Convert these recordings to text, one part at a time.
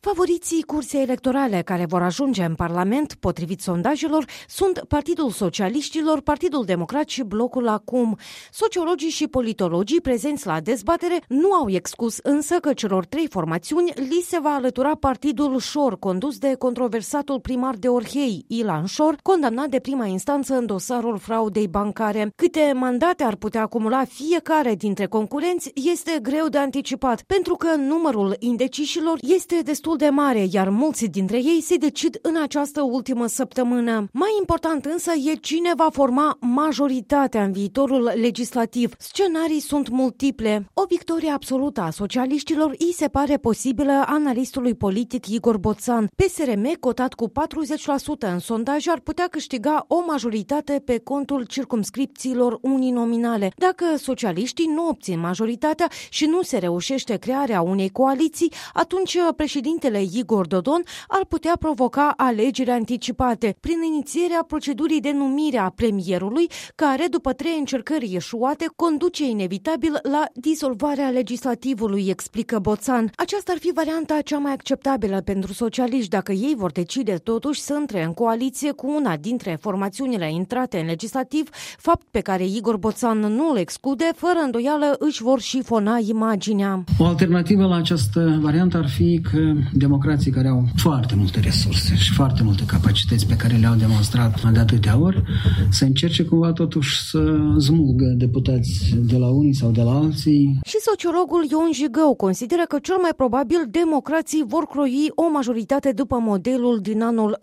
Favoriții cursei electorale care vor ajunge în Parlament, potrivit sondajelor, sunt Partidul Socialiștilor, Partidul Democrat și Blocul Acum. Sociologii și politologii prezenți la dezbatere nu au exclus însă că celor trei formațiuni li se va alătura Partidul Șor, condus de controversatul primar de Orhei, Ilan Șor, condamnat de prima instanță în dosarul fraudei bancare. Câte mandate ar putea acumula fiecare dintre concurenți este greu de anticipat, pentru că numărul indecișilor este destul de mare, iar mulți dintre ei se decid în această ultimă săptămână. Mai important însă e cine va forma majoritatea în viitorul legislativ. Scenarii sunt multiple. O victorie absolută a socialiștilor îi se pare posibilă analistului politic Igor Boțan. PSRM, cotat cu 40% în sondaj, ar putea câștiga o majoritate pe contul circumscripțiilor uninominale. Dacă socialiștii nu obțin majoritatea și nu se reușește crearea unei coaliții, atunci președintele Igor Dodon ar putea provoca alegeri anticipate prin inițierea procedurii de numire a premierului, care, după 3 încercări eșuate, conduce inevitabil la dizolvarea legislativului, explică Boțan. Aceasta ar fi varianta cea mai acceptabilă pentru socialiști dacă ei vor decide totuși să intre în coaliție cu una dintre formațiunile intrate în legislativ, fapt pe care Igor Boțan nu îl exclude, fără îndoială își vor șifona imaginea. O alternativă la această variantă ar fi că democrații care au foarte multe resurse și foarte multe capacități pe care le-au demonstrat de atâtea ori, să încerce cumva totuși să smulgă deputați de la unii sau de la alții. Și sociologul Ion Jigău consideră că cel mai probabil democrații vor croi o majoritate după modelul din anul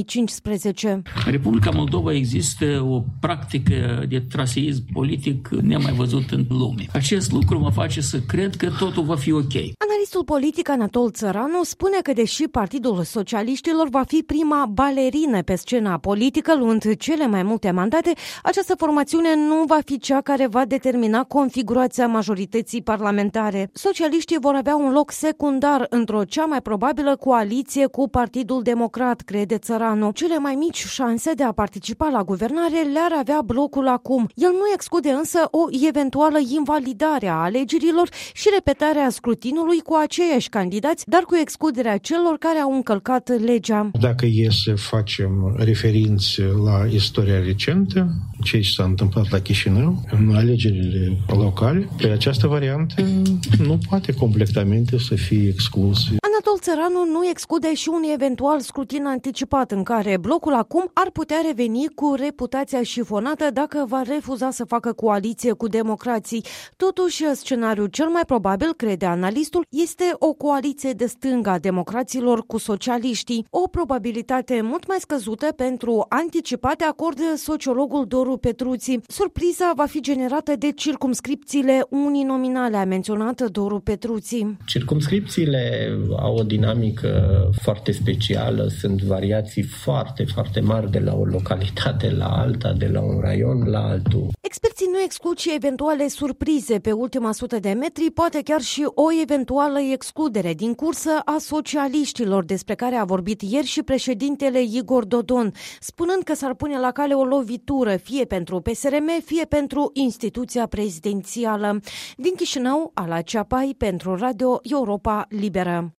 2015. În Republica Moldova există o practică de traseism politic nemai văzut în lume. Acest lucru mă face să cred că totul va fi ok. Analistul politic Anatol Țăranu spune că deși Partidul Socialiștilor va fi prima balerină pe scena politică, luând cele mai multe mandate, această formațiune nu va fi cea care va determina configurația majorității parlamentare. Socialiștii vor avea un loc secundar într-o cea mai probabilă coaliție cu Partidul Democrat, crede Țăranu. Cele mai mici șanse de a participa la guvernare le-ar avea Blocul Acum. El nu exclude însă o eventuală invalidare a alegerilor și repetarea scrutinului cu aceiași candidați, dar cu excluderea celor care au încălcat legea. Dacă e să facem referințe la istoria recentă, ce s-a întâmplat la Chișinău, în alegerile locale, pe această variantă nu poate completamente să fie exclusă. Anatol Țăranu nu exclude și un eventual scrutin anticipat în care Blocul Acum ar putea reveni cu reputația șifonată dacă va refuza să facă coaliție cu democrații. Totuși, scenariul cel mai probabil, crede analistul, este o coaliție de stânga democraților cu socialiștii. O probabilitate mult mai scăzută pentru anticipate acordă sociologul Doru Petruții. Surpriza va fi generată de circumscripțiile uninominale, a menționat Doru Petruții. Circumscripțiile au o dinamică foarte specială, sunt variații foarte, foarte mari de la o localitate la alta, de la un raion la altul. Experții nu exclud și eventuale surprize pe ultima 100 de metri, poate chiar și o eventuală excludere din cursă a socialiștilor, despre care a vorbit ieri și președintele Igor Dodon, spunând că s-ar pune la cale o lovitură, fie pentru PSRM, fie pentru instituția prezidențială. Din Chișinău, Ala Ceapai, pentru Radio Europa Liberă.